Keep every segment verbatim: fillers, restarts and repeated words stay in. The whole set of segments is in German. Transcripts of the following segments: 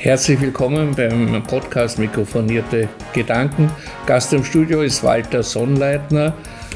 Herzlich willkommen beim Podcast Mikrofonierte Gedanken. Gast im Studio ist Walter Sonnleitner,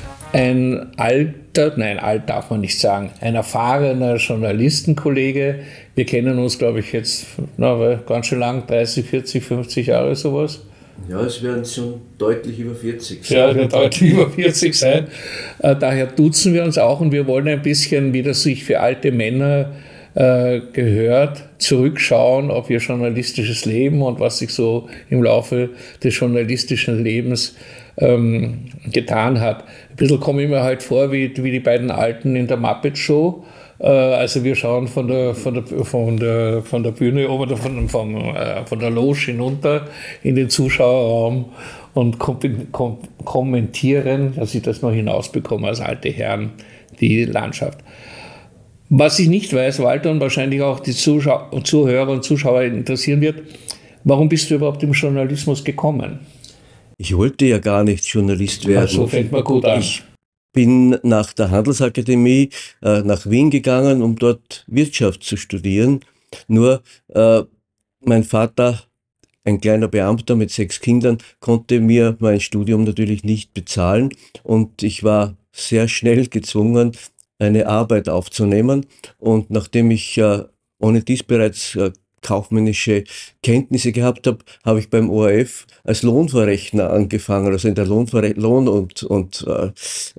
ein alter, nein, alt darf man nicht sagen, ein erfahrener Journalistenkollege. Wir kennen uns, glaube ich, jetzt na, ganz schön lang, dreißig, vierzig, fünfzig Jahre sowas. Ja, es werden schon deutlich über vierzig sein. Ja, es wird deutlich über vierzig sein. Daher duzen wir uns auch und wir wollen ein bisschen, wie das sich für alte Männer äh, gehört, zurückschauen auf ihr journalistisches Leben und was sich so im Laufe des journalistischen Lebens ähm, getan hat. Ein bisschen komme ich mir halt vor wie, wie die beiden Alten in der Muppet Show. Äh, also wir schauen von der, von der, von der, von der Bühne oder von, von, äh, von der Loge hinunter in den Zuschauerraum und kom- kom- kommentieren, dass ich das noch hinausbekomme als alte Herren, die Landschaft. Was ich nicht weiß, Walter, und wahrscheinlich auch die Zuschau- Zuhörer und Zuschauer interessieren wird, warum bist du überhaupt im Journalismus gekommen? Ich wollte ja gar nicht Journalist werden. Ach, so fängt man gut an. Ich bin nach der Handelsakademie äh, nach Wien gegangen, um dort Wirtschaft zu studieren. Nur äh, mein Vater, ein kleiner Beamter mit sechs Kindern, konnte mir mein Studium natürlich nicht bezahlen und ich war sehr schnell gezwungen, eine Arbeit aufzunehmen. Und nachdem ich äh, ohne dies bereits äh, kaufmännische Kenntnisse gehabt habe, habe ich beim O R F als Lohnverrechner angefangen. Also in der Lohnverre- Lohn- und, und äh,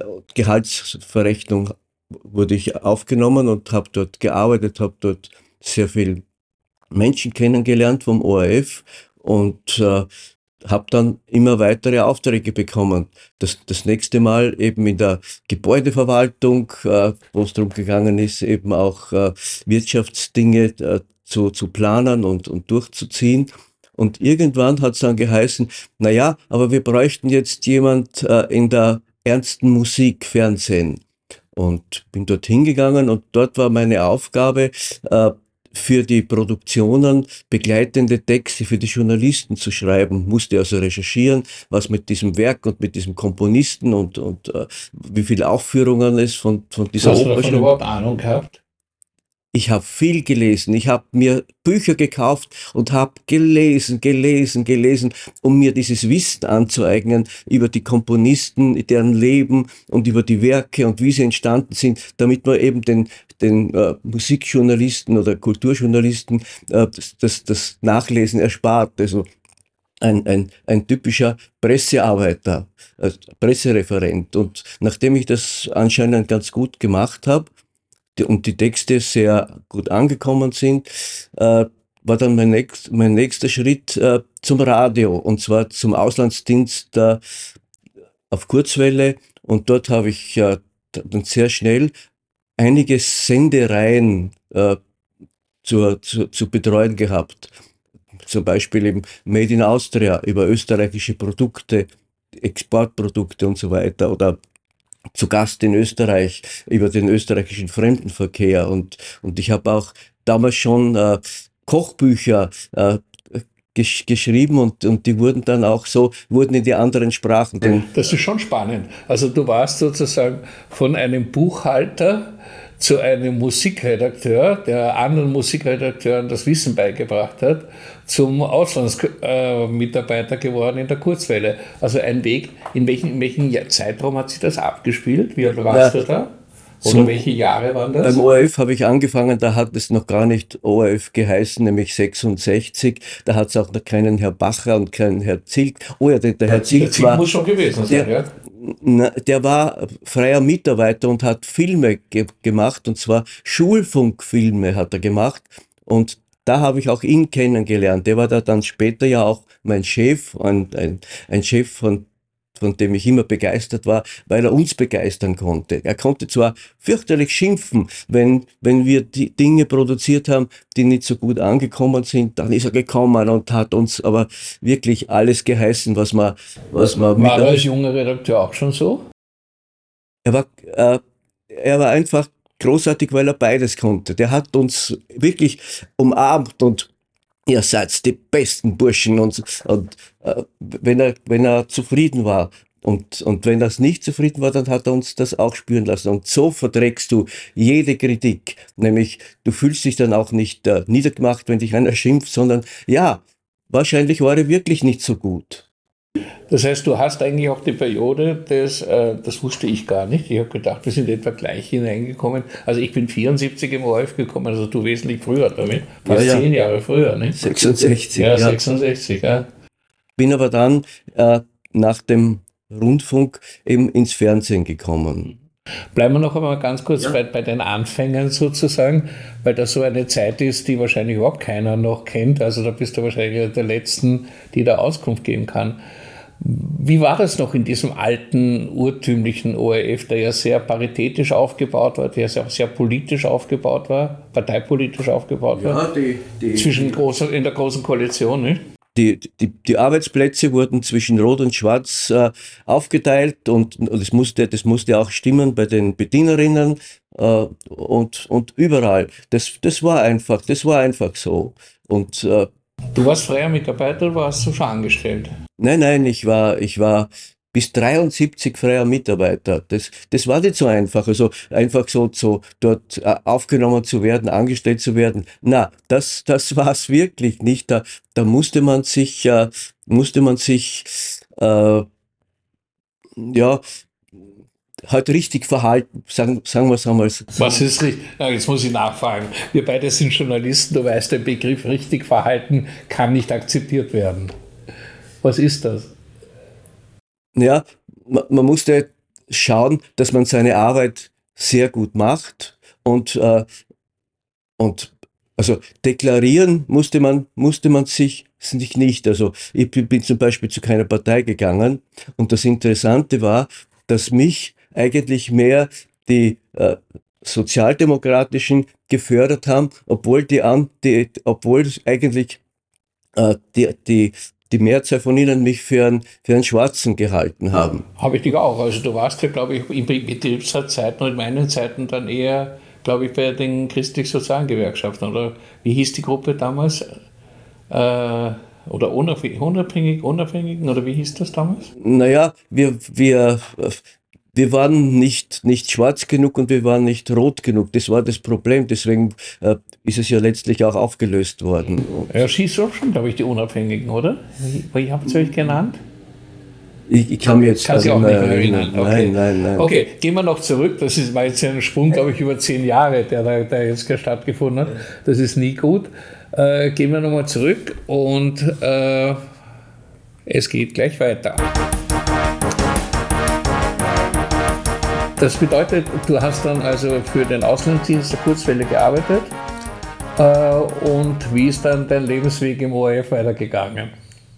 Gehaltsverrechnung wurde ich aufgenommen und habe dort gearbeitet, habe dort sehr viel Menschen kennengelernt vom O R F und äh, habe dann immer weitere Aufträge bekommen. Das, das nächste Mal eben in der Gebäudeverwaltung, äh, wo es darum gegangen ist, eben auch äh, Wirtschaftsdinge äh, zu, zu planen und, und durchzuziehen. Und irgendwann hat es dann geheißen, na ja, aber wir bräuchten jetzt jemand äh, in der ernsten Musik, Fernsehen. Und bin dort hingegangen und dort war meine Aufgabe, äh, für die Produktionen begleitende Texte für die Journalisten zu schreiben, musste also recherchieren, was mit diesem Werk und mit diesem Komponisten und, und äh, wie viele Aufführungen es von, von dieser Oper. Hast du davon schon überhaupt Ahnung gehabt? Ich habe viel gelesen, ich habe mir Bücher gekauft und habe gelesen, gelesen, gelesen, um mir dieses Wissen anzueignen über die Komponisten, deren Leben und über die Werke und wie sie entstanden sind, damit man eben den, den äh, Musikjournalisten oder Kulturjournalisten äh, das, das, das Nachlesen erspart. Also ein, ein, ein typischer Pressearbeiter, äh, Pressereferent. Und nachdem ich das anscheinend ganz gut gemacht habe, und die Texte sehr gut angekommen sind, äh, war dann mein, nächst, mein nächster Schritt äh, zum Radio, und zwar zum Auslandsdienst äh, auf Kurzwelle. Und dort habe ich äh, dann sehr schnell einige Sendereien äh, zu, zu, zu betreuen gehabt. Zum Beispiel eben Made in Austria über österreichische Produkte, Exportprodukte und so weiter, oder zu Gast in Österreich über den österreichischen Fremdenverkehr, und und ich habe auch damals schon äh, Kochbücher äh, gesch- geschrieben, und und die wurden dann auch so wurden in die anderen Sprachen. Denn das ist schon spannend. Also du warst sozusagen von einem Buchhalter zu einem Musikredakteur, der anderen Musikredakteuren das Wissen beigebracht hat, zum Auslandsmitarbeiter äh, geworden in der Kurzwelle. Also ein Weg, in welchem, in welchem Zeitraum hat sich das abgespielt? Wie alt warst ja, du da? Oder so, welche Jahre waren das? Beim O R F habe ich angefangen, da hat es noch gar nicht O R F geheißen, nämlich sechsundsechzig. Da hat es auch noch keinen Herr Bacher und keinen Herr Zilk. Oh ja, der, der Herr Zilk, der Zilk war, muss schon gewesen sein, der, ja? Na, der war freier Mitarbeiter und hat Filme ge- gemacht, und zwar Schulfunkfilme hat er gemacht, und da habe ich auch ihn kennengelernt. Der war da dann später ja auch mein Chef, ein, ein, ein Chef, von, von dem ich immer begeistert war, weil er uns begeistern konnte. Er konnte zwar fürchterlich schimpfen, wenn, wenn wir die Dinge produziert haben, die nicht so gut angekommen sind, dann ist er gekommen und hat uns aber wirklich alles geheißen, was man, was man War er als junger Redakteur auch schon so? Er war, äh, er war einfach großartig, weil er beides konnte. Der hat uns wirklich umarmt und ihr seid die besten Burschen, und, und äh, wenn er, wenn er zufrieden war, Und, und wenn das nicht zufrieden war, dann hat er uns das auch spüren lassen. Und so verträgst du jede Kritik. Nämlich, du fühlst dich dann auch nicht äh, niedergemacht, wenn dich einer schimpft, sondern ja, wahrscheinlich war er wirklich nicht so gut. Das heißt, du hast eigentlich auch die Periode, des, äh, das wusste ich gar nicht. Ich habe gedacht, wir sind etwa gleich hineingekommen. Also ich bin vierundsiebzig im O R F gekommen, also du wesentlich früher damit. Fast Ja, ja. zehn Jahre früher, nicht? sechsundsechzig. Ja, sechsundsechzig, ja. Bin aber dann äh, nach dem Rundfunk eben ins Fernsehen gekommen. Bleiben wir noch einmal ganz kurz Ja. bei, bei den Anfängen sozusagen, weil das so eine Zeit ist, die wahrscheinlich überhaupt keiner noch kennt. Also da bist du wahrscheinlich der Letzten, die da Auskunft geben kann. Wie war das noch in diesem alten, urtümlichen O R F, der ja sehr paritätisch aufgebaut war, der auch sehr politisch aufgebaut war, parteipolitisch aufgebaut war? die, die, Zwischen großen, in der großen Koalition, nicht? Die, die, die Arbeitsplätze wurden zwischen Rot und Schwarz äh, aufgeteilt und, und das, musste, das musste auch stimmen bei den Bedienerinnen äh, und, und überall. Das, das war einfach, das war einfach so. Und äh, Du warst freier Mitarbeiter oder warst du schon angestellt? nein, nein, ich war, ich war bis dreiundsiebzig freier Mitarbeiter. Das, das war nicht so einfach. Also einfach so, so dort äh, aufgenommen zu werden, angestellt zu werden. Na, das, das war es wirklich nicht. Da, da musste man sich, äh, musste man sich, äh, ja, halt richtig verhalten, sagen, sagen wir es einmal so. Was ist richtig? Na, jetzt muss ich nachfragen. Wir beide sind Journalisten, du weißt, der Begriff richtig verhalten kann nicht akzeptiert werden. Was ist das? Ja, man, man musste schauen, dass man seine Arbeit sehr gut macht und, äh, und also deklarieren musste man, musste man sich, sich nicht. Also ich bin, bin zum Beispiel zu keiner Partei gegangen und das Interessante war, dass mich eigentlich mehr die äh, Sozialdemokratischen gefördert haben, obwohl die, an, die obwohl eigentlich äh, die, die, die Mehrzahl von ihnen mich für einen, für einen Schwarzen gehalten haben. Habe ich dich auch. Also du warst ja, glaube ich, in Betriebsratzeiten und in meinen Zeiten dann eher, glaube ich, bei den christlich-sozialen Gewerkschaften. Oder wie hieß die Gruppe damals? Äh, oder unabhängig, unabhängigen, oder wie hieß das damals? Naja, wir, wir, wir waren nicht, nicht schwarz genug und wir waren nicht rot genug. Das war das Problem. Deswegen äh, ist es ja letztlich auch aufgelöst worden. Ja, es hieß auch schon, glaube ich, die Unabhängigen, oder? Wie, wie habt ihr euch genannt? Ich, ich kann mich jetzt Kannst du auch nicht mehr erinnern. erinnern. Okay. Nein, nein, nein. Okay, gehen wir noch zurück. Das ist, war jetzt ein Sprung, glaube ich, über zehn Jahre, der da der jetzt stattgefunden hat. Das ist nie gut. Äh, gehen wir nochmal zurück und äh, es geht gleich weiter. Das bedeutet, du hast dann also für den Auslandsdienst der Kurzwelle gearbeitet. Äh, und wie ist dann dein Lebensweg im O R F weitergegangen?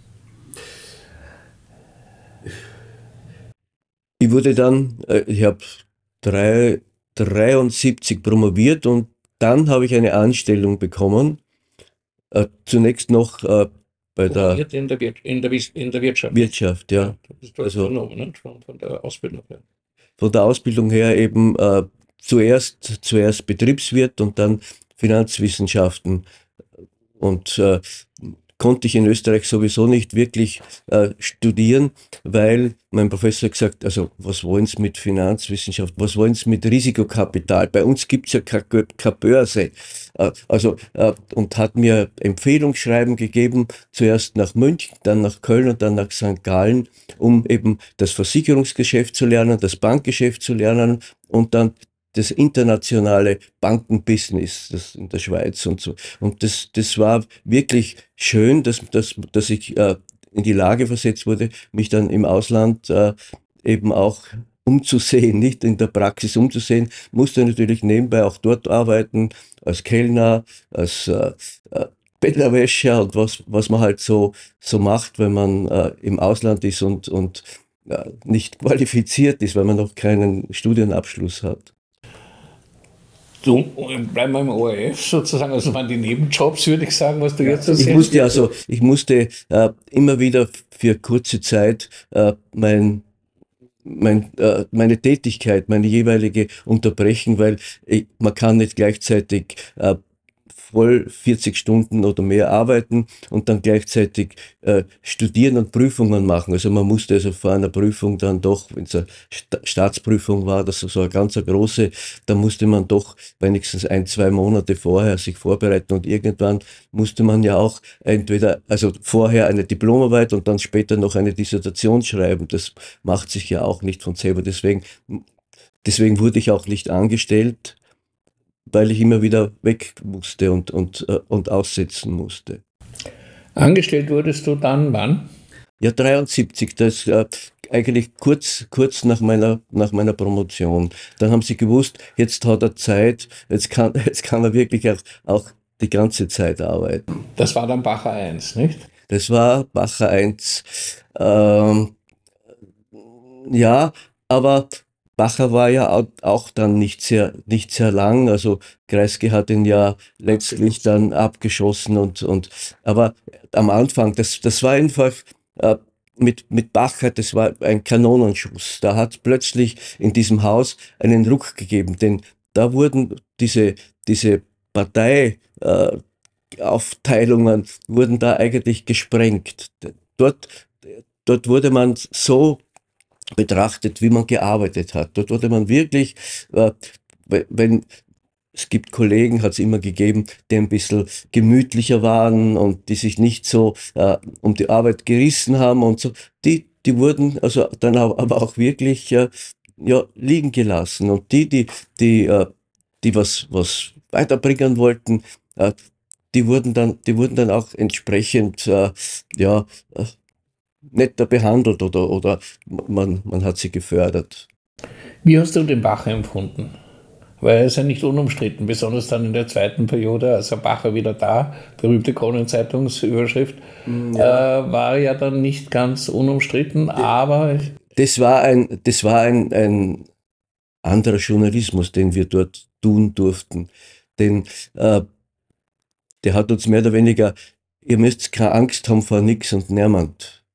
Ich wurde dann, äh, ich habe dreiundsiebzig promoviert und dann habe ich eine Anstellung bekommen. Äh, zunächst noch äh, bei der In der, Wir in, der in der Wirtschaft. Wirtschaft, ja. Ja, du bist Also genommen, ne? von, von der Ausbildung her. von der Ausbildung her eben äh, zuerst, zuerst Betriebswirt und dann Finanzwissenschaften. Und äh, konnte ich in Österreich sowieso nicht wirklich äh, studieren, weil mein Professor gesagt, also was wollen Sie mit Finanzwissenschaft, was wollen Sie mit Risikokapital? Bei uns gibt's ja keine Börse. Äh, also äh, und hat mir Empfehlungsschreiben gegeben, zuerst nach München, dann nach Köln und dann nach Sankt Gallen, um eben das Versicherungsgeschäft zu lernen, das Bankgeschäft zu lernen und dann das internationale Bankenbusiness das in der Schweiz und so. Und das, das war wirklich schön, dass, dass, dass ich äh, in die Lage versetzt wurde, mich dann im Ausland äh, eben auch umzusehen, nicht in der Praxis umzusehen, musste natürlich nebenbei auch dort arbeiten, als Kellner, als äh, äh, Bettlerwäscher und was, was man halt so, so macht, wenn man äh, im Ausland ist und, und äh, nicht qualifiziert ist, weil man noch keinen Studienabschluss hat. Du, bleiben wir im O R F sozusagen, also waren die Nebenjobs, würde ich sagen, was du jetzt erzählst. Ich musste also, ich musste äh, immer wieder für kurze Zeit äh, mein, mein, äh, meine Tätigkeit, meine jeweilige unterbrechen, weil ich, man kann nicht gleichzeitig äh, voll vierzig Stunden oder mehr arbeiten und dann gleichzeitig äh, studieren und Prüfungen machen. Also man musste also vor einer Prüfung dann doch, wenn es eine Sta Staatsprüfung war, das so eine ganz eine große, da musste man doch wenigstens ein, zwei Monate vorher sich vorbereiten und irgendwann musste man ja auch entweder, also vorher eine Diplomarbeit und dann später noch eine Dissertation schreiben. Das macht sich ja auch nicht von selber. Deswegen, deswegen wurde ich auch nicht angestellt, weil ich immer wieder weg musste und, und, äh, und aussetzen musste. Angestellt wurdest du dann wann? Ja, dreiundsiebzig, das äh, eigentlich kurz, kurz nach meiner, nach meiner Promotion. Dann haben sie gewusst, jetzt hat er Zeit, jetzt kann, jetzt kann er wirklich auch, auch die ganze Zeit arbeiten. Das war dann Bacher eins, nicht? Das war Bacher eins. Ähm, ja, aber Bacher war ja au- auch dann nicht sehr, nicht sehr lang. Also Kreisky hat ihn ja letztlich dann abgeschossen und, und, aber am Anfang, das, das war einfach, äh, mit, mit Bacher, das war ein Kanonenschuss. Da hat plötzlich in diesem Haus einen Ruck gegeben, denn da wurden diese, diese Partei, äh, Aufteilungen wurden da eigentlich gesprengt. Dort, dort wurde man so betrachtet, wie man gearbeitet hat. Dort wurde man wirklich, äh, wenn es gibt Kollegen, hat es immer gegeben, die ein bisschen gemütlicher waren und die sich nicht so äh, um die Arbeit gerissen haben und so, die, die wurden also dann auch, aber auch wirklich äh, ja, liegen gelassen. Und die, die, die, äh, die was, was weiterbringen wollten, äh, die wurden dann, die wurden dann auch entsprechend äh, ja, äh, netter behandelt oder, oder man, man hat sie gefördert. Wie hast du den Bacher empfunden? Weil er ist ja nicht unumstritten, besonders dann in der zweiten Periode, als der Bacher wieder da, berühmte Kronenzeitungsüberschrift, ja. Äh, war ja dann nicht ganz unumstritten, aber... Das war ein, das war ein, ein anderer Journalismus, den wir dort tun durften. Denn äh, der hat uns mehr oder weniger, ihr müsst keine Angst haben vor nix und niemand.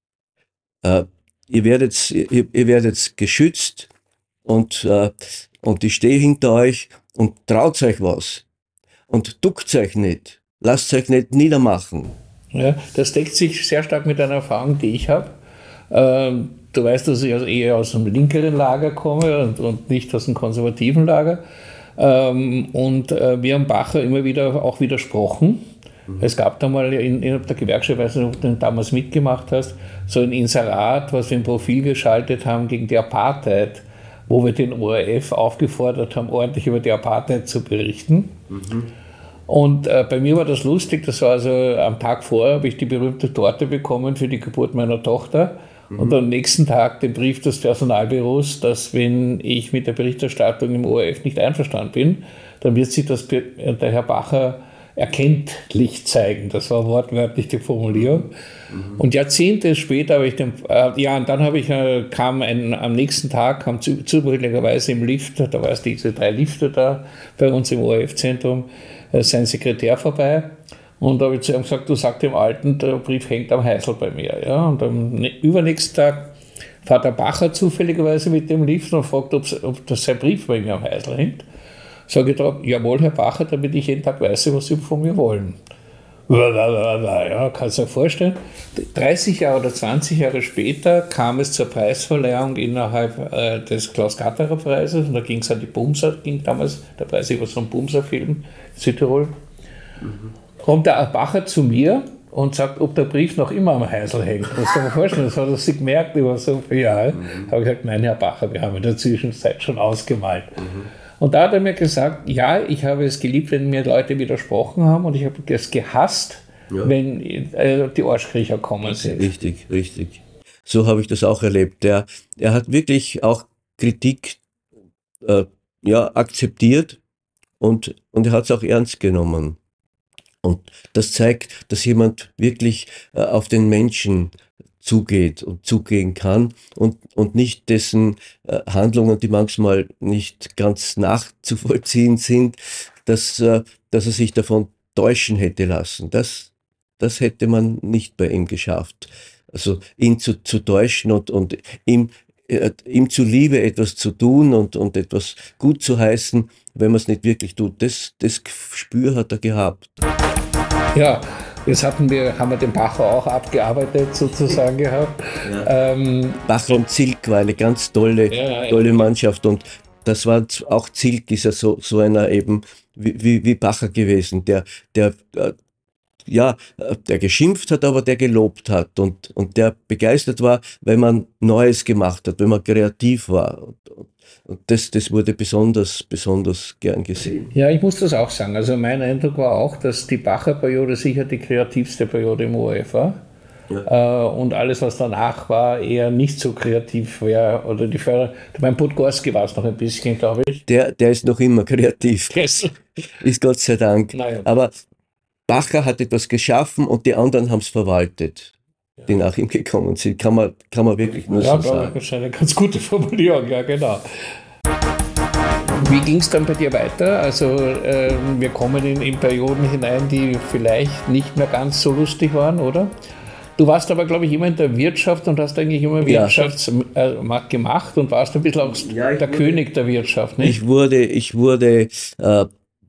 Äh, ihr werdet, ihr, ihr werdet geschützt und, äh, und ich stehe hinter euch und traut euch was. Und duckt euch nicht. Lasst euch nicht niedermachen. Ja, das deckt sich sehr stark mit einer Erfahrung, die ich habe. Ähm, du weißt, dass ich also eher aus dem linkeren Lager komme und, und nicht aus dem konservativen Lager. Ähm, und äh, wir haben Bacher immer wieder auch widersprochen. Mhm. Es gab da mal in, innerhalb der Gewerkschaft, ich weiß nicht, ob du damals mitgemacht hast, so ein Inserat, was wir im Profil geschaltet haben gegen die Apartheid, wo wir den O R F aufgefordert haben, ordentlich über die Apartheid zu berichten. Mhm. Und äh, bei mir war das lustig, das war also am Tag vorher, habe ich die berühmte Torte bekommen für die Geburt meiner Tochter. Mhm. Und am nächsten Tag den Brief des Personalbüros, dass wenn ich mit der Berichterstattung im O R F nicht einverstanden bin, dann wird sich das der Herr Bacher erkenntlich zeigen. Das war wortwörtlich die Formulierung. Mhm. Und Jahrzehnte später habe ich den, äh, ja, und dann habe ich, äh, kam ein, am nächsten Tag, kam zu, zufälligerweise im Lift, da war es diese drei Lifte da bei uns im O R F-Zentrum, äh, sein Sekretär vorbei. Und da habe ich zu ihm gesagt, du sag dem Alten, der Brief hängt am Heißel bei mir. Ja, und am übernächsten Tag fährt der Bacher zufälligerweise mit dem Lift und fragt, ob das sein Brief bei mir am Heißel hängt. Sage ich drauf, jawohl, Herr Bacher, damit ich jeden Tag weiß, was Sie von mir wollen. Ja, kannst du dir vorstellen? dreißig Jahre oder zwanzig Jahre später kam es zur Preisverleihung innerhalb äh, des Klaus-Gatterer-Preises und da ging es an die Bumser, ging damals der Preis über so einen Bumser-Film, Südtirol. Mhm. Kommt der Bacher zu mir und sagt, ob der Brief noch immer am Heißel hängt. Das kann man vorstellen, das hat er sich gemerkt über so viele Jahre. Mhm. Habe ich gesagt, nein, Herr Bacher, wir haben in der Zwischenzeit schon ausgemalt. Mhm. Und da hat er mir gesagt, ja, ich habe es geliebt, wenn mir Leute widersprochen haben und ich habe es gehasst, ja, wenn äh, die Arschkriecher kommen sind. Richtig, richtig. So habe ich das auch erlebt. Er, er hat wirklich auch Kritik äh, ja, akzeptiert und, und er hat es auch ernst genommen. Und das zeigt, dass jemand wirklich äh, auf den Menschen zugeht und zugehen kann und, und nicht dessen äh, Handlungen, die manchmal nicht ganz nachzuvollziehen sind, dass, äh, dass er sich davon täuschen hätte lassen. Das, das hätte man nicht bei ihm geschafft. Also ihn zu, zu täuschen und, und ihm äh, ihm zuliebe etwas zu tun und, und etwas gut zu heißen, wenn man es nicht wirklich tut. Das, das Gespür hat er gehabt. Ja, jetzt hatten wir, haben wir den Bacher auch abgearbeitet sozusagen gehabt. Ja. Ähm, Bacher und Zilk war eine ganz tolle, ja, tolle ja. Mannschaft, und das war auch Zilk, ist ja so, so einer eben wie, wie, wie Bacher gewesen, der, der, äh, ja, der geschimpft hat, aber der gelobt hat, und, und der begeistert war, wenn man Neues gemacht hat, wenn man kreativ war. Und, und das, das wurde besonders, besonders gern gesehen. Ja, ich muss das auch sagen. Also mein Eindruck war auch, dass die Bacher-Periode sicher die kreativste Periode im O R F war. Ja. Äh, und alles, was danach war, eher nicht so kreativ wäre. Oder die Förder. Mein Podgorski war es noch ein bisschen, glaube ich. Der, der ist noch immer kreativ. Yes. Ist Gott sei Dank. Naja. Aber Bacher hat etwas geschaffen und die anderen haben es verwaltet, ja, die nach ihm gekommen sind. Kann man, kann man wirklich nur ja, so sagen. Ja, das ist eine ganz gute Formulierung, ja genau. Wie ging es dann bei dir weiter? Also äh, wir kommen in, in Perioden hinein, die vielleicht nicht mehr ganz so lustig waren, oder? Du warst aber, glaube ich, immer in der Wirtschaft und hast eigentlich immer ja. Wirtschaftsmarkt gemacht und warst ein bisschen auch ja, der wurde, König der Wirtschaft, nicht? Ich wurde, ich wurde äh,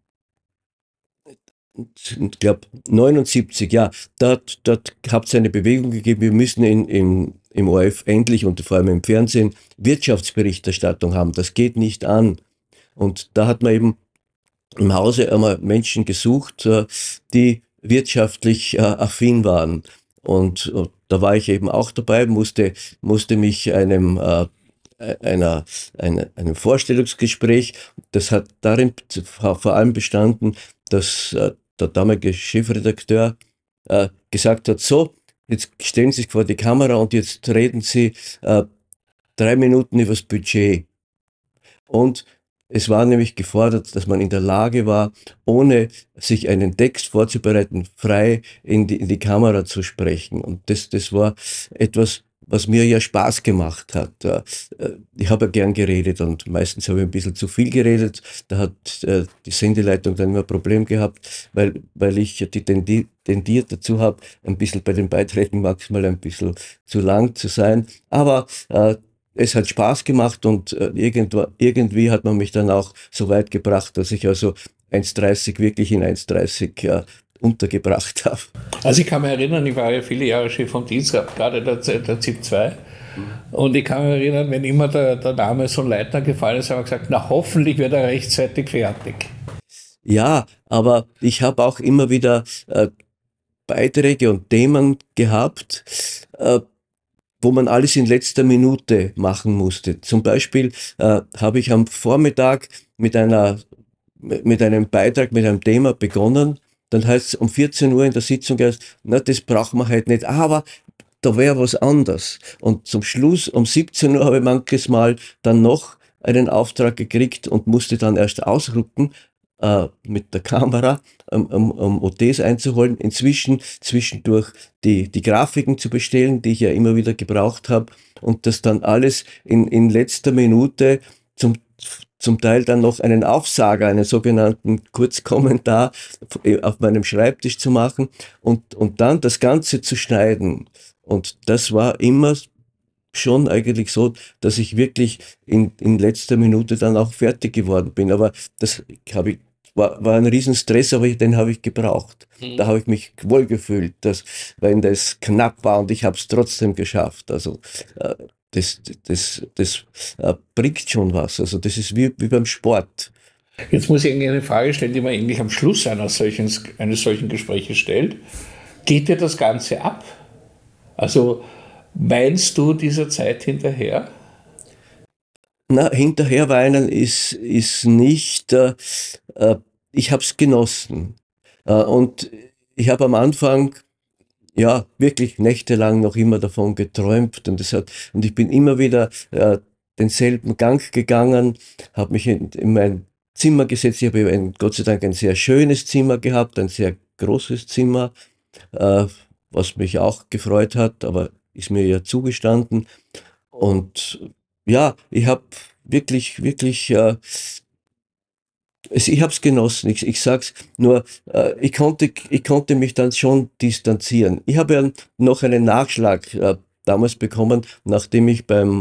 ich glaube neunundsiebzig, ja, dort, dort hat es eine Bewegung gegeben, wir müssen in, in, im O R F endlich und vor allem im Fernsehen Wirtschaftsberichterstattung haben, das geht nicht an. Und da hat man eben im Hause einmal Menschen gesucht, die wirtschaftlich affin waren. Und da war ich eben auch dabei, musste, musste mich einem, einer, einer, einem Vorstellungsgespräch, das hat darin vor allem bestanden, dass der damalige Chefredakteur äh, gesagt hat, so, jetzt stellen Sie sich vor die Kamera und jetzt reden Sie äh, drei Minuten über das Budget. Und es war nämlich gefordert, dass man in der Lage war, ohne sich einen Text vorzubereiten, frei in die, in die Kamera zu sprechen. Und das, das war etwas, was mir ja Spaß gemacht hat. Ich habe ja gern geredet und meistens habe ich ein bisschen zu viel geredet. Da hat die Sendeleitung dann immer ein Problem gehabt, weil, weil ich die tendiert dazu habe, ein bisschen bei den Beiträgen manchmal ein bisschen zu lang zu sein. Aber äh, es hat Spaß gemacht und äh, irgendwo, irgendwie hat man mich dann auch so weit gebracht, dass ich also eins dreißig wirklich in eins dreißig äh, untergebracht habe. Also ich kann mich erinnern, ich war ja viele Jahre Chef vom Dienst, gerade der, der Z I P zwei. Mhm. Und ich kann mich erinnern, wenn immer der, der Name so Leitner gefallen ist, haben wir gesagt, na hoffentlich wird er rechtzeitig fertig. Ja, aber ich habe auch immer wieder äh, Beiträge und Themen gehabt, äh, wo man alles in letzter Minute machen musste. Zum Beispiel äh, habe ich am Vormittag mit einer mit einem Beitrag, mit einem Thema begonnen. Dann heißt es um vierzehn Uhr in der Sitzung erst, na, das brauchen wir halt nicht, aber da wäre was anders. Und zum Schluss um siebzehn Uhr habe ich manches Mal dann noch einen Auftrag gekriegt und musste dann erst ausrücken äh, mit der Kamera, um, um, um O Ts einzuholen. Inzwischen zwischendurch die, die Grafiken zu bestellen, die ich ja immer wieder gebraucht habe, und das dann alles in, in letzter Minute zum zum Teil dann noch einen Aufsager, einen sogenannten Kurzkommentar auf meinem Schreibtisch zu machen und, und dann das Ganze zu schneiden. Und das war immer schon eigentlich so, dass ich wirklich in, in letzter Minute dann auch fertig geworden bin. Aber das habe ich, war, war ein Riesenstress, aber den habe ich gebraucht. Mhm. Da habe ich mich wohlgefühlt, dass, wenn das knapp war, und ich habe es trotzdem geschafft. Also äh, Das, das, das äh, bringt schon was. Also das ist wie, wie beim Sport. Jetzt muss ich irgendwie eine Frage stellen, die man eigentlich am Schluss einer solchen, eines solchen Gespräches stellt. Geht dir das Ganze ab? Also weinst du dieser Zeit hinterher? Na, hinterher weinen ist, ist nicht, äh, äh, ich habe es genossen. Äh, und ich habe am Anfang ja, wirklich nächtelang noch immer davon geträumt, und es hat, und ich bin immer wieder äh, denselben Gang gegangen, habe mich in, in mein Zimmer gesetzt. Ich habe ein, Gott sei Dank ein sehr schönes Zimmer gehabt, ein sehr großes Zimmer, äh, was mich auch gefreut hat, aber ist mir ja zugestanden. Und ja, ich habe wirklich, wirklich äh, ich habe es genossen, ich, ich sag's nur, äh, ich, konnte, ich konnte mich dann schon distanzieren. Ich habe ja noch einen Nachschlag äh, damals bekommen, nachdem ich beim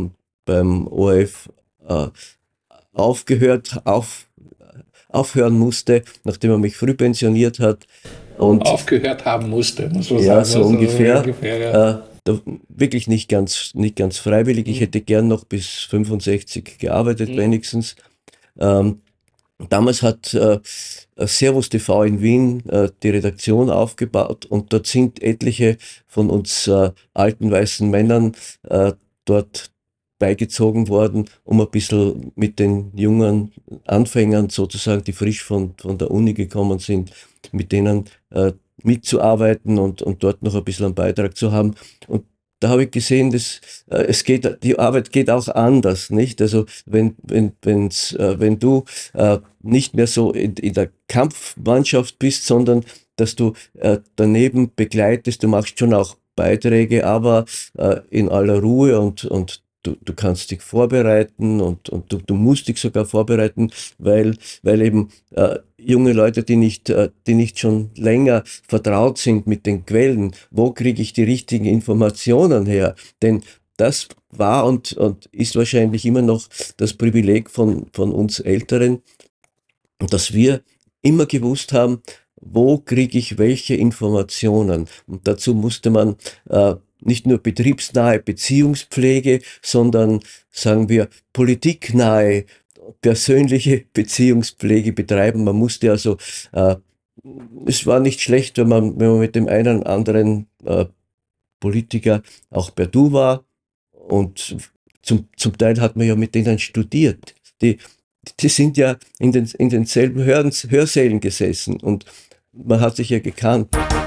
beim O R F äh, aufgehört, auf, aufhören musste, nachdem er mich früh pensioniert hat. Und aufgehört haben musste, muss man ja, sagen. so Also, ungefähr. ungefähr ja. Äh, da, wirklich nicht ganz, nicht ganz freiwillig. Ich hätte gern noch bis fünfundsechzig gearbeitet, Mhm. wenigstens. Ähm, damals hat äh, Servus T V in Wien äh, die Redaktion aufgebaut und dort sind etliche von uns äh, alten weißen Männern äh, dort beigezogen worden, um ein bisschen mit den jungen Anfängern sozusagen, die frisch von, von der Uni gekommen sind, mit denen äh, mitzuarbeiten und, und dort noch ein bisschen einen Beitrag zu haben. Und da habe ich gesehen, dass äh, es geht, die Arbeit geht auch anders, nicht? Also wenn, wenn, wenn's, äh, wenn du äh, nicht mehr so in, in der Kampfmannschaft bist, sondern dass du äh, daneben begleitest, du machst schon auch Beiträge, aber äh, in aller Ruhe und, und du, du kannst dich vorbereiten und, und du, du musst dich sogar vorbereiten, weil, weil eben äh, junge Leute, die nicht, äh, die nicht schon länger vertraut sind mit den Quellen, wo kriege ich die richtigen Informationen her? Denn das war und, und ist wahrscheinlich immer noch das Privileg von, von uns Älteren, dass wir immer gewusst haben, wo kriege ich welche Informationen. Und dazu musste man äh, nicht nur betriebsnahe Beziehungspflege, sondern, sagen wir, politiknahe persönliche Beziehungspflege betreiben. Man musste also, äh, es war nicht schlecht, wenn man, wenn man mit dem einen oder anderen äh, Politiker auch per Du war. Und zum, zum Teil hat man ja mit denen studiert. Die, die sind ja in, den, in denselben Hör Hörsälen gesessen und man hat sich ja gekannt.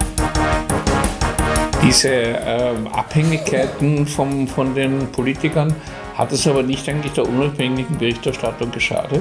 Diese ähm, Abhängigkeiten vom, von den Politikern, hat es aber nicht eigentlich der unabhängigen Berichterstattung geschadet?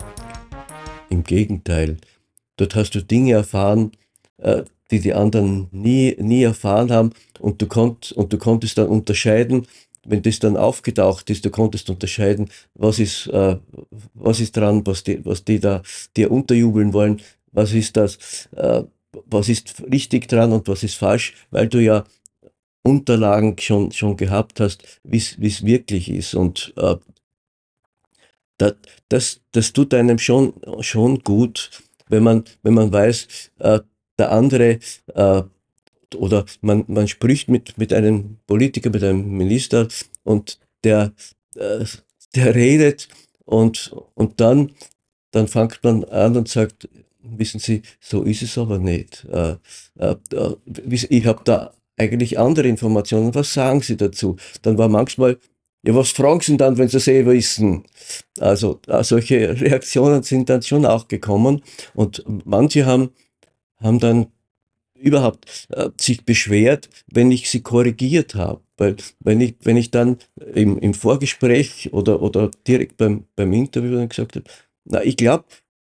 Im Gegenteil. Dort hast du Dinge erfahren, äh, die die anderen nie, nie erfahren haben und du, konnt, und du konntest dann unterscheiden, wenn das dann aufgetaucht ist, du konntest unterscheiden, was ist, äh, was ist dran, was die, was die da dir unterjubeln wollen, was ist das, äh, was ist richtig dran und was ist falsch, weil du ja Unterlagen schon, schon gehabt hast, wie es wirklich ist. Und äh, das, das, das tut einem schon, schon gut, wenn man, wenn man weiß, äh, der andere äh, oder man, man spricht mit, mit einem Politiker, mit einem Minister und der, äh, der redet und, und dann, dann fängt man an und sagt, wissen Sie, so ist es aber nicht. Äh, äh, äh, ich habe da eigentlich andere Informationen. Was sagen Sie dazu? Dann war manchmal, ja, was fragen Sie denn dann, wenn Sie selber wissen? Also äh, solche Reaktionen sind dann schon auch gekommen und manche haben, haben dann überhaupt äh, sich beschwert, wenn ich sie korrigiert habe. Weil wenn ich, wenn ich dann im, im Vorgespräch oder, oder direkt beim, beim Interview dann gesagt habe, na, ich glaube,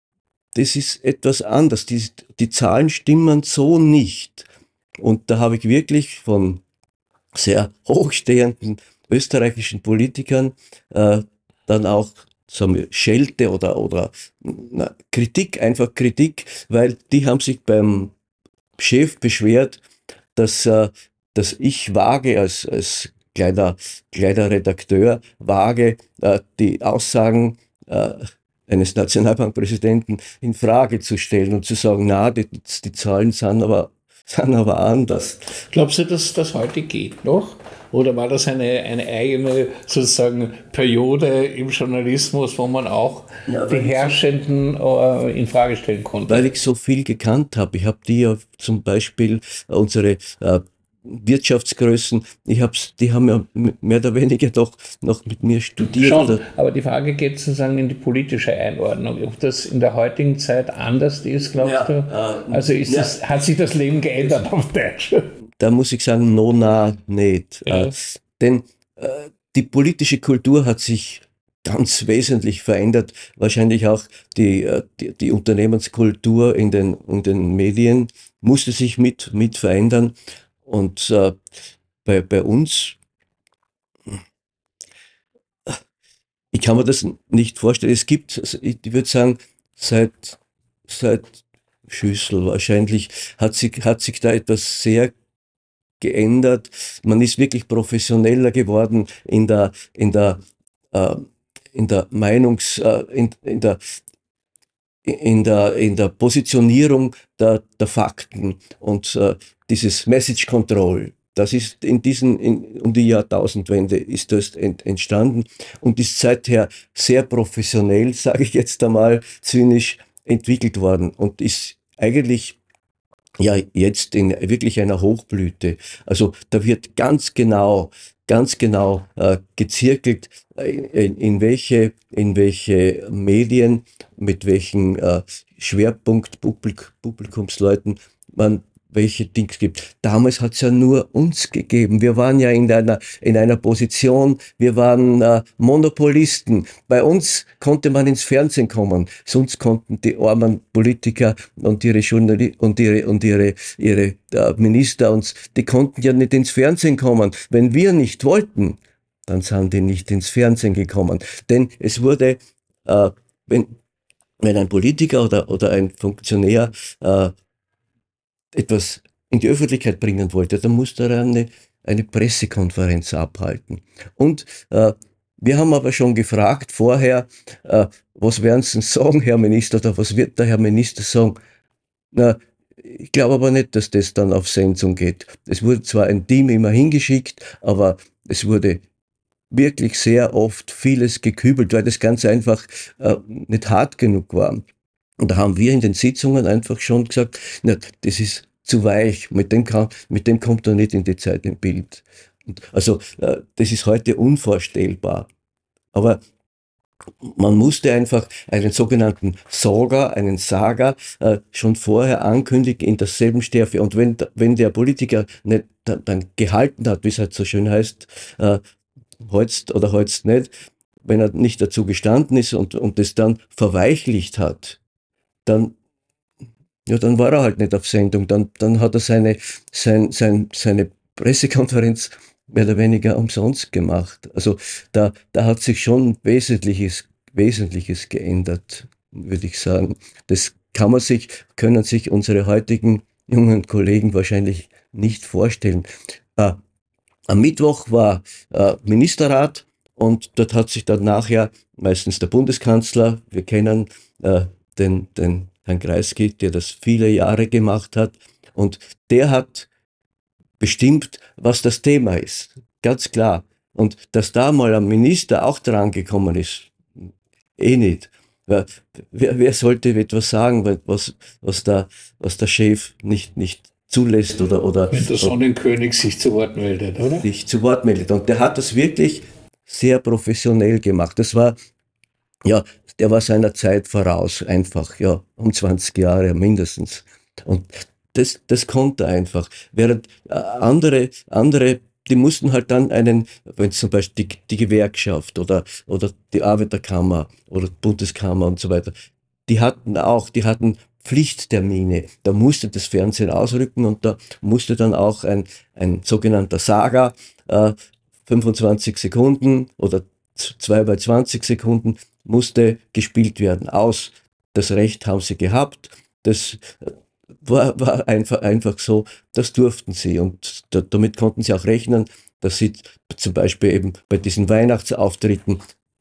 das ist etwas anders. Die, die Zahlen stimmen so nicht. Und da habe ich wirklich von sehr hochstehenden österreichischen Politikern äh, dann auch sagen wir, Schelte oder, oder na, Kritik, einfach Kritik, weil die haben sich beim Chef beschwert, dass, äh, dass ich wage, als, als kleiner, kleiner Redakteur, wage, äh, die Aussagen äh, eines Nationalbankpräsidenten in Frage zu stellen und zu sagen, na, die, die Zahlen sind aber, sind aber anders. Glaubst du, dass das heute geht noch? Oder war das eine, eine eigene sozusagen Periode im Journalismus, wo man auch Ja, die Herrschenden äh, in Frage stellen konnte? Weil ich so viel gekannt habe. Ich habe die ja zum Beispiel äh, unsere äh, Wirtschaftsgrößen, ich hab's, die haben ja mehr oder weniger doch noch mit mir studiert. Schon, aber die Frage geht sozusagen in die politische Einordnung. Ob das in der heutigen Zeit anders ist, glaubst Ja, du? äh, Also ist ja. das, hat sich das Leben geändert auf Deutsch? Da muss ich sagen, no, na, nicht. Ja. Äh, denn äh, die politische Kultur hat sich ganz wesentlich verändert. Wahrscheinlich auch die, äh, die, die Unternehmenskultur in den, in den Medien musste sich mit, mit verändern. Und äh, bei, bei uns, ich kann mir das nicht vorstellen. Es gibt, also ich würde sagen, seit, seit Schüssel wahrscheinlich hat sich, hat sich da etwas sehr geändert. Man ist wirklich professioneller geworden in der, in der äh, in der Meinungs, äh, in, in der in der, in der Positionierung der, der Fakten und äh, dieses Message Control. Das ist in diesen, in, um die Jahrtausendwende ist das ent, entstanden und ist seither sehr professionell, sage ich jetzt einmal zynisch, entwickelt worden und ist eigentlich ja jetzt in wirklich einer Hochblüte. Also da wird ganz genau, ganz genau äh, gezirkelt, äh, in, in welche, in welche Medien, mit welchen äh, Schwerpunkt Publik, Publikumsleuten man welche Dings gibt. Damals hat es ja nur uns gegeben. Wir waren ja in einer, in einer Position, wir waren äh, Monopolisten. Bei uns konnte man ins Fernsehen kommen, sonst konnten die armen Politiker und ihre Journalisten und ihre, und ihre, ihre äh, Minister uns, die konnten ja nicht ins Fernsehen kommen. Wenn wir nicht wollten, dann sind die nicht ins Fernsehen gekommen. Denn es wurde, äh, wenn, wenn ein Politiker oder, oder ein Funktionär äh, etwas in die Öffentlichkeit bringen wollte, dann musste er eine, eine Pressekonferenz abhalten. Und äh, wir haben aber schon gefragt vorher, äh, was werden Sie sagen, Herr Minister, oder was wird der Herr Minister sagen? Na, ich glaube aber nicht, dass das dann auf Sendung geht. Es wurde zwar ein Team immer hingeschickt, aber es wurde wirklich sehr oft vieles gekübelt, weil das ganz einfach äh, nicht hart genug war. Und da haben wir in den Sitzungen einfach schon gesagt, na, das ist zu weich, mit dem, kann, mit dem kommt er nicht in die Zeit im Bild. Und also äh, das ist heute unvorstellbar. Aber man musste einfach einen sogenannten Sager, einen Saga äh, schon vorher ankündigen in derselben Stärke. Und wenn, wenn der Politiker nicht dann, dann gehalten hat, wie es halt so schön heißt, äh, holzt oder holzt nicht, wenn er nicht dazu gestanden ist und, und das dann verweichlicht hat, dann, ja, dann war er halt nicht auf Sendung. Dann, dann hat er seine, sein, sein, seine Pressekonferenz mehr oder weniger umsonst gemacht. Also da, da hat sich schon Wesentliches, Wesentliches geändert, würde ich sagen. Das kann man sich, können sich unsere heutigen jungen Kollegen wahrscheinlich nicht vorstellen. Äh, am Mittwoch war äh, Ministerrat und dort hat sich dann nachher meistens der Bundeskanzler, wir kennen äh, den, den Herrn Kreisky, der das viele Jahre gemacht hat, und der hat bestimmt, was das Thema ist. Ganz klar. Und dass da mal ein Minister auch dran gekommen ist, eh nicht. Wer, wer sollte etwas sagen, was, was, der, was der Chef nicht, nicht zulässt oder, oder. Wenn der Sonnenkönig sich zu Wort meldet, oder? Sich zu Wort meldet. Und der hat das wirklich sehr professionell gemacht. Das war, ja, der war seiner Zeit voraus, einfach, ja, um zwanzig Jahre mindestens. Und das, das konnte er einfach. Während äh, andere, andere, die mussten halt dann einen, wenn zum Beispiel die, die Gewerkschaft oder, oder die Arbeiterkammer oder die Bundeskammer und so weiter, die hatten auch, die hatten Pflichttermine. Da musste das Fernsehen ausrücken und da musste dann auch ein, ein sogenannter Saga, äh, fünfundzwanzig Sekunden oder zwei bei zwanzig Sekunden musste gespielt werden. Aus. Das Recht haben sie gehabt. Das war, war einfach, einfach so, das durften sie. Und da, damit konnten sie auch rechnen, dass sie zum Beispiel eben bei diesen Weihnachtsauftritten,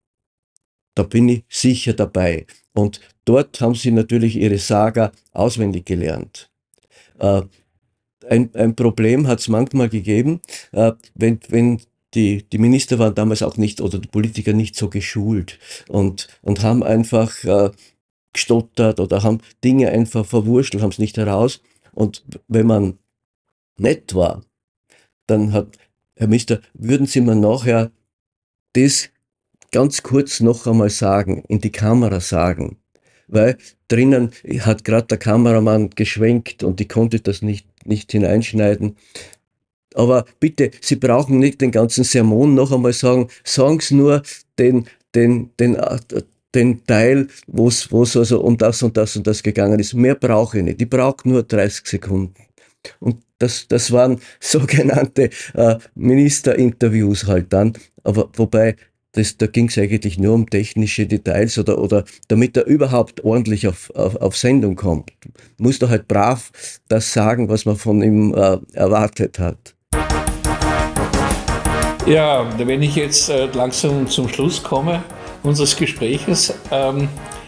da bin ich sicher dabei. Und dort haben sie natürlich ihre Saga auswendig gelernt. Äh, ein, ein Problem hat es manchmal gegeben, äh, wenn, wenn Die, die Minister waren damals auch nicht, oder die Politiker nicht so geschult und, und haben einfach äh, gestottert oder haben Dinge einfach verwurschtelt, haben es nicht heraus. Und wenn man nett war, dann hat, Herr Minister, würden Sie mir nachher das ganz kurz noch einmal sagen, in die Kamera sagen, weil drinnen hat gerade der Kameramann geschwenkt und ich konnte das nicht, nicht hineinschneiden. Aber bitte, Sie brauchen nicht den ganzen Sermon noch einmal sagen, sagen Sie nur den, den, den, den Teil, wo es also um das und das und das gegangen ist. Mehr brauche ich nicht. Ich brauche nur dreißig Sekunden. Und das, das waren sogenannte äh, Ministerinterviews halt dann. Aber wobei, das, da ging es eigentlich nur um technische Details oder, oder damit er überhaupt ordentlich auf, auf, auf Sendung kommt. Muss er halt brav das sagen, was man von ihm äh, erwartet hat. Ja, wenn ich jetzt äh, langsam zum Schluss komme unseres Gespräches, ähm,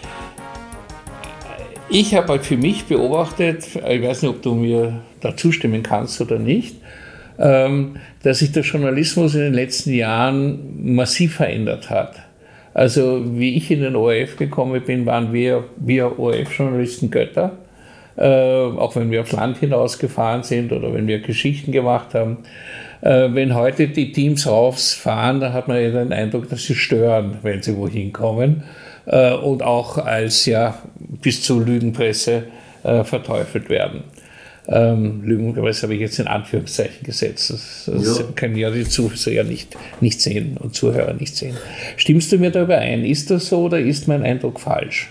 ich habe halt für mich beobachtet, ich weiß nicht, ob du mir da zustimmen kannst oder nicht, ähm, dass sich der Journalismus in den letzten Jahren massiv verändert hat. Also wie ich in den O R F gekommen bin, waren wir, wir O R F-Journalisten Götter. Äh, auch wenn wir aufs Land hinausgefahren sind oder wenn wir Geschichten gemacht haben. Äh, wenn heute die Teams rausfahren, dann hat man ja den Eindruck, dass sie stören, wenn sie wohin kommen. Äh, und auch als ja bis zur Lügenpresse äh, verteufelt werden. Ähm, Lügenpresse habe ich jetzt in Anführungszeichen gesetzt. Das, das ja. können ja die Zuhörer nicht, nicht sehen und Zuhörer nicht sehen. Stimmst du mir da überein? Ist das so oder ist mein Eindruck falsch?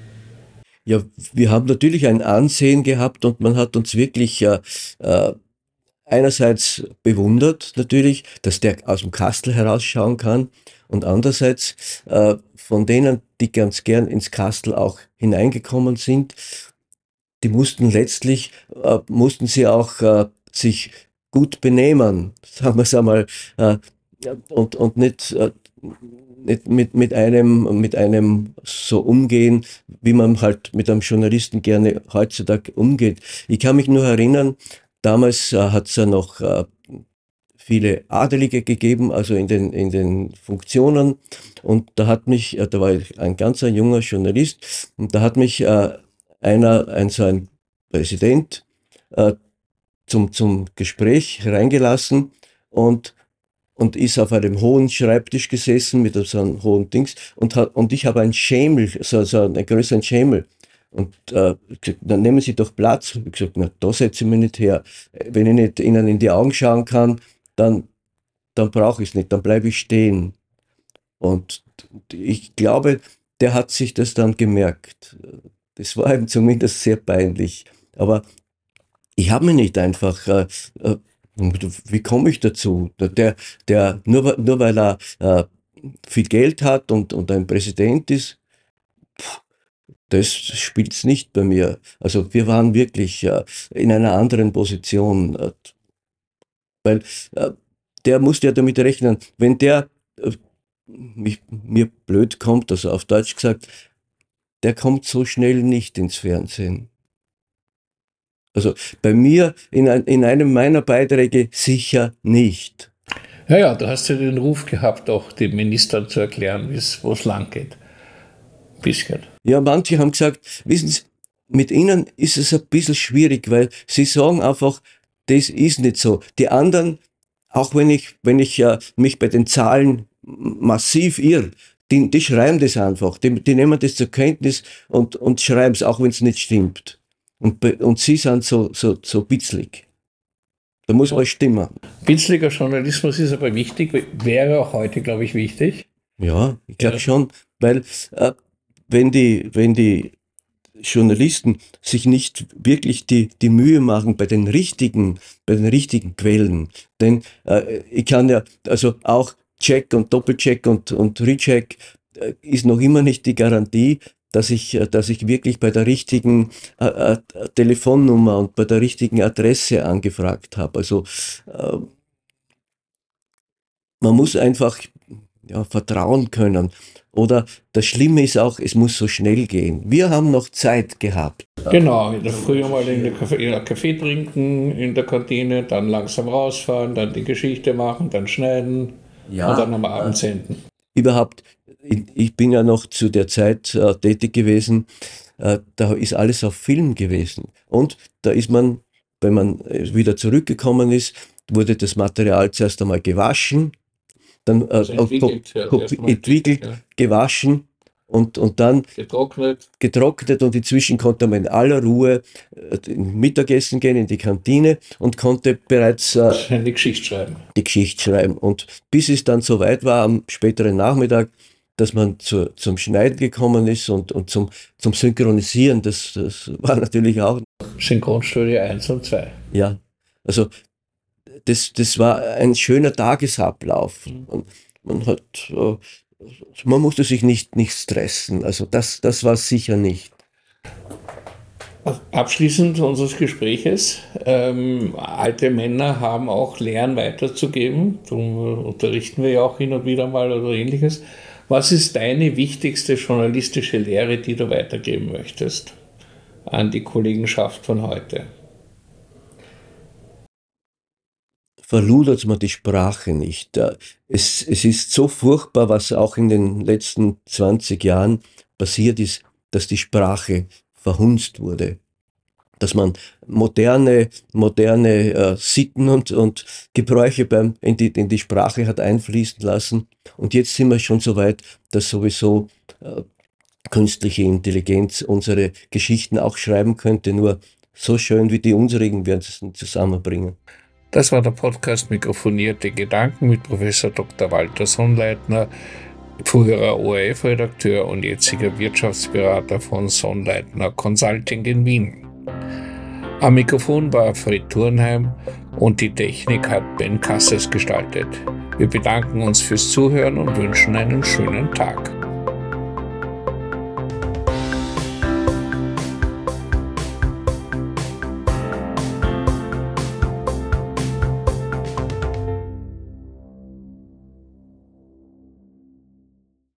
Ja, wir haben natürlich ein Ansehen gehabt und man hat uns wirklich äh, äh, einerseits bewundert natürlich, dass der aus dem Kastel herausschauen kann und andererseits äh, von denen, die ganz gern ins Kastel auch hineingekommen sind, die mussten letztlich, äh, mussten sie auch äh, sich gut benehmen, sagen wir es einmal, äh, und, und nicht, äh, nicht mit, mit einem, mit einem so umgehen, wie man halt mit einem Journalisten gerne heutzutage umgeht. Ich kann mich nur erinnern, damals äh, hat es ja noch äh, viele Adelige gegeben, also in den, in den Funktionen. Und da hat mich, äh, da war ich ein ganzer junger Journalist, und da hat mich äh, einer, ein so ein Präsident, äh, zum, zum Gespräch reingelassen und und ist auf einem hohen Schreibtisch gesessen mit so einem hohen Dings und hat, und ich habe einen Schemel, so, so einen größeren Schemel. Und äh, gesagt, dann nehmen Sie doch Platz. Ich gesagt, na, da setze ich mich nicht her. Wenn ich nicht Ihnen in die Augen schauen kann, dann, dann brauche ich es nicht, dann bleibe ich stehen. Und ich glaube, der hat sich das dann gemerkt. Das war ihm zumindest sehr peinlich. Aber ich habe mich nicht einfach äh, äh, wie komme ich dazu? Der, der, nur, nur weil er äh, viel Geld hat und, und ein Präsident ist, pff, das spielt's nicht bei mir. Also wir waren wirklich äh, in einer anderen Position, äh, weil äh, der musste ja damit rechnen, wenn der äh, mich, mir blöd kommt, also auf Deutsch gesagt, der kommt so schnell nicht ins Fernsehen. Also bei mir in, ein, in einem meiner Beiträge sicher nicht. Ja, ja, du hast ja den Ruf gehabt, auch den Ministern zu erklären, wo es lang geht. Ein bisschen. Ja, manche haben gesagt, wissen Sie, mit Ihnen ist es ein bisschen schwierig, weil Sie sagen einfach, das ist nicht so. Die anderen, auch wenn ich, wenn ich äh, mich bei den Zahlen massiv irre, die, die schreiben das einfach. Die, die nehmen das zur Kenntnis und, und schreiben es, auch wenn es nicht stimmt. Und, und Sie sind so, so, so bitzlig. Da muss alles stimmen. Bitzliger Journalismus ist aber wichtig, wäre auch heute, glaube ich, wichtig. Ja, ich glaube Ja. schon, weil äh, wenn die, wenn die Journalisten sich nicht wirklich die, die Mühe machen bei den richtigen, bei den richtigen Quellen, denn äh, ich kann ja, also auch Check und Doppelcheck und, und Recheck äh, ist noch immer nicht die Garantie, dass ich, äh, dass ich wirklich bei der richtigen äh, äh, Telefonnummer und bei der richtigen Adresse angefragt habe. Also äh, man muss einfach ja, vertrauen können. Oder das Schlimme ist auch, es muss so schnell gehen. Wir haben noch Zeit gehabt. Genau, früher mal in der Kaffee, Kaffee trinken in der Kantine, dann langsam rausfahren, dann die Geschichte machen, dann schneiden ja, und dann am Abend senden. Überhaupt, ich bin ja noch zu der Zeit äh, tätig gewesen, äh, da ist alles auf Film gewesen. Und da ist man, wenn man wieder zurückgekommen ist, wurde das Material zuerst einmal gewaschen, dann äh, also entwickelt, ja, entwickelt ja. gewaschen und, und dann getrocknet. getrocknet und inzwischen konnte man in aller Ruhe äh, Mittagessen gehen in die Kantine und konnte bereits äh, die Geschichte schreiben. Die Geschichte schreiben. Und bis es dann soweit war am späteren Nachmittag, dass man zu, zum Schneiden gekommen ist und, und zum, zum Synchronisieren, das, das war natürlich auch. Synchronstudio eins und zwei. Ja, also Das, das war ein schöner Tagesablauf. Und man hat, äh, man musste sich nicht, nicht stressen. Also das, das war sicher nicht. Abschließend unseres Gespräches, ähm, alte Männer haben auch Lehren weiterzugeben, darum unterrichten wir ja auch hin und wieder mal oder ähnliches. Was ist deine wichtigste journalistische Lehre, die du weitergeben möchtest an die Kollegenschaft von heute? Verludert man die Sprache nicht. Es, es ist so furchtbar, was auch in den letzten zwanzig Jahren passiert ist, dass die Sprache verhunzt wurde. Dass man moderne, moderne äh, Sitten und, und Gebräuche beim, in, die, in die Sprache hat einfließen lassen. Und jetzt sind wir schon so weit, dass sowieso äh, künstliche Intelligenz unsere Geschichten auch schreiben könnte, nur so schön wie die unsrigen werden sie es nicht zusammenbringen. Das war der Podcast Mikrofonierte Gedanken mit Professor Doktor Walter Sonnleitner, früherer O R F-Redakteur und jetziger Wirtschaftsberater von Sonnleitner Consulting in Wien. Am Mikrofon war Fred Thurnheim und die Technik hat Ben Kasses gestaltet. Wir bedanken uns fürs Zuhören und wünschen einen schönen Tag.